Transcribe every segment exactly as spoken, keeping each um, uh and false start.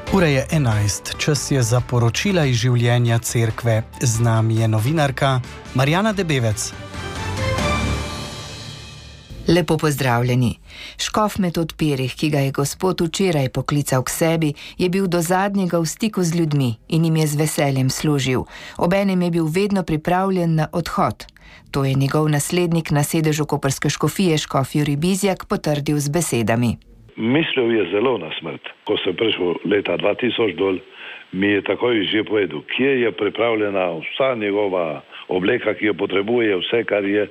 Ura je enajst, čas je za poročila iz življenja cerkve. Z nami je novinarka Marjana Debevec. Lepo pozdravljeni. Škof Metod Pirih, ki ga je gospod včeraj poklical k sebi, je bil do zadnjega v stiku z ljudmi in jim je z veseljem služil. Obenem je bil vedno pripravljen na odhod. To je njegov naslednik na sedežu koprske škofije, škof Jurij Bizjak, potrdil z besedami. Mislil je zelo na smrt. Ko sem prišel leta dva tisoč dol, mi je takoj že povedal, kje je pripravljena vsa njegova obleka, ki jo potrebuje, vse, kar je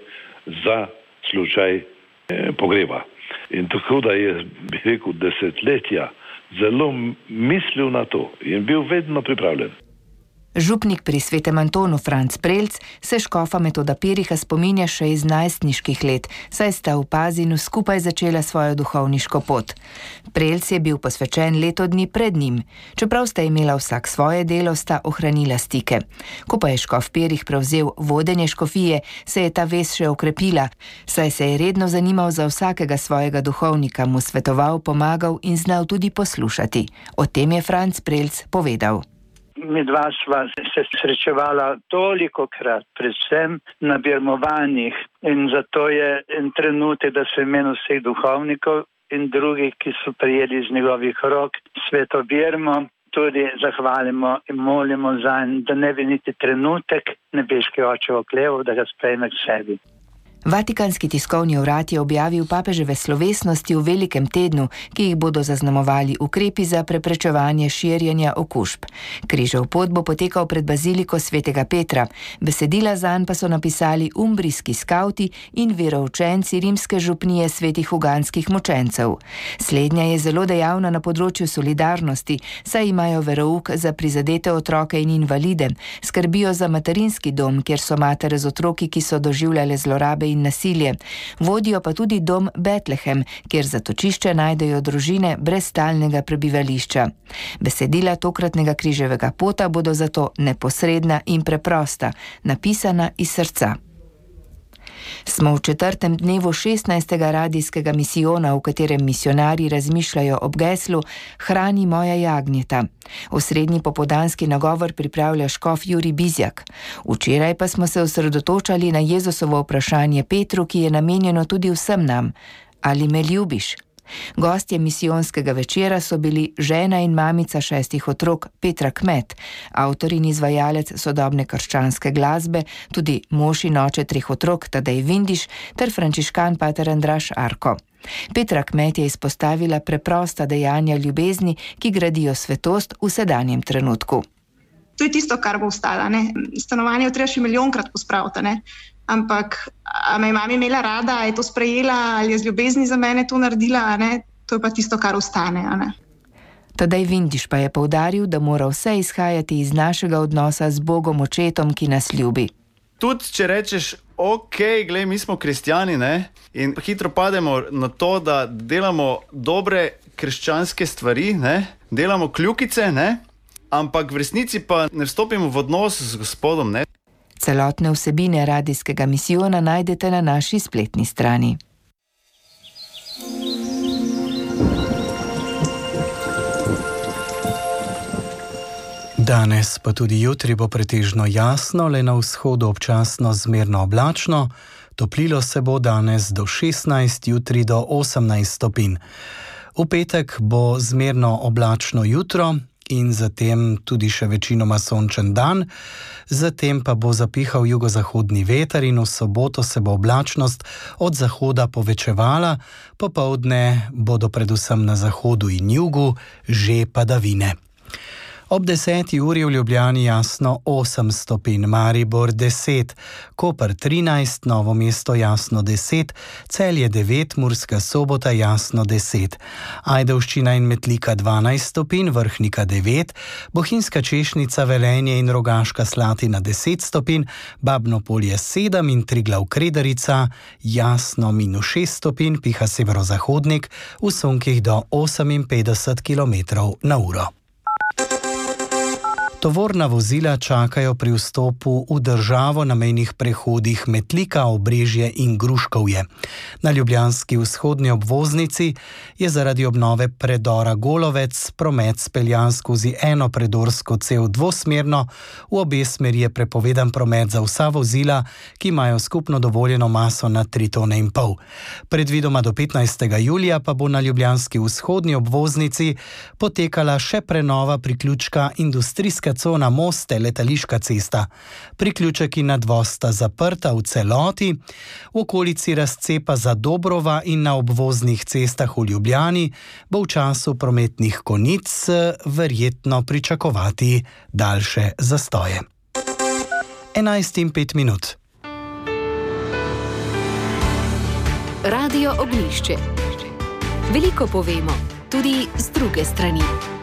za slučaj eh, pogreba. In tako da je, bi rekel, desetletja zelo mislil na to in bil vedno pripravljen. Župnik pri Svetem Antonu Franc Prelc se škofa Metoda Piriha spominja še iz najstniških let, saj sta v Pazinu skupaj začela svojo duhovniško pot. Prelc je bil posvečen leto dni pred njim. Čeprav sta imela vsak svoje delo, sta ohranila stike. Ko pa je škof Pirih prevzel vodenje škofije, se je ta vez še okrepila, saj se je redno zanimal za vsakega svojega duhovnika, mu svetoval, pomagal in znal tudi poslušati. O tem je Franc Prelc povedal. Mi dva sva se srečevala toliko krat, predvsem na birmovanjih, in zato je en trenutek, da se imenu vseh duhovnikov in drugih, ki so prijeli iz njegovih rok sveto birmo, tudi zahvalimo in molimo zanj, da ne bi niti trenutek nebeški oče okleval, da ga sprejme k sebi. Vatikanski tiskovni urad je objavil papeževe slovesnosti v velikem tednu, ki jih bodo zaznamovali ukrepi za preprečevanje širjenja okužb. Križev pot bo potekal pred baziliko svetega Petra, besedila zanj pa so napisali umbrijski skavti in veroučenci rimske župnije svetih uganskih mučencev. Slednja je zelo dejavna na področju solidarnosti, saj imajo verouk za prizadete otroke in invalide, skrbijo za materinski dom, kjer so matere z otroki, ki so doživljale zlorabe in nasilje. Vodijo pa tudi dom Betlehem, kjer zatočišče najdejo družine brez stalnega prebivališča. Besedila tokratnega križevega pota bodo zato neposredna in preprosta, napisana iz srca. Smo v četrtem dnevu šestnajstega radijskega misijona, v katerem misionarji razmišljajo ob geslu Hrani moja jagnjeta. Osrednji popoldanski nagovor pripravlja škof Jurij Bizjak. Včeraj pa smo se osredotočali na Jezusovo vprašanje Petru, ki je namenjeno tudi vsem nam. Ali me ljubiš? Gostje misijonskega večera so bili žena in mamica šestih otrok Petra Kmet, avtor in izvajalec sodobne krščanske glasbe, tudi mož in oče treh otrok Tadej Vindiš ter frančiškan pater Andraž Arko. Petra Kmet je izpostavila preprosta dejanja ljubezni, ki gradijo svetost v sedanjem trenutku. To je tisto, kar bo ostalo, ne? Stanovanje je treba še milijonkrat pospraviti, ne? Ampak, a me je mama imela rada, a je to sprejela, ali je z ljubezni za mene to naredila, ne? To je pa tisto, kar ostane, a ne? Tadej Vindiš pa je poudaril, da mora vse izhajati iz našega odnosa z Bogom očetom, ki nas ljubi. Tudi, če rečeš, ok, glej, mi smo kristjani, ne? In hitro pademo na to, da delamo dobre krščanske stvari, ne? Delamo kljukice, ne? Ampak v resnici pa ne vstopimo v odnos z Gospodom, ne? Celotne vsebine radijskega misijona najdete na naši spletni strani. Danes pa tudi jutri bo pretežno jasno, le na vzhodu občasno zmerno oblačno. Toplilo se bo danes do šestnajst, jutri do osemnajst stopinj. V petek bo zmerno oblačno jutro in zatem tudi še večinoma sončen dan, zatem pa bo zapihal jugozahodni veter in v soboto se bo oblačnost od zahoda povečevala, popoldne bodo predvsem na zahodu in jugu že padavine. Ob deseti uri v Ljubljani jasno osem stopinj, Maribor deset, Koper trinajst, Novo mesto jasno deset, Celje devet, Murska Sobota jasno deset, Ajdovščina in Metlika dvanajst stopinj, Vrhnika devet, Bohinjska Češnica, Velenje in Rogaška Slatina deset stopinj, Babno Polje sedem in Triglav Kredarica jasno minus šest stopinj, piha severozahodnik v sunkih do oseminpetdeset kilometrov na uro. Tovorna vozila čakajo pri vstopu v državo na mejnih prehodih Metlika, Obrežje in Gruškovje. Na ljubljanski vzhodni obvoznici je zaradi obnove predora Golovec promet speljan skozi eno predorsko cev dvosmerno, v obe smeri je prepovedan promet za vsa vozila, ki imajo skupno dovoljeno maso na tri tone in pol. Predvidoma do petnajstega julija pa bo na ljubljanski vzhodni obvoznici potekala še prenova priključka industrijska cona Moste, letališka cesta. Priključek in nadvoz sta zaprta v celoti, v okolici razcepa za Dobrova in na obvoznih cestah v Ljubljani bo v času prometnih konic verjetno pričakovati daljše zastoje. enajst in pet minut. Radio Oglišče. Veliko povemo, tudi z druge strani.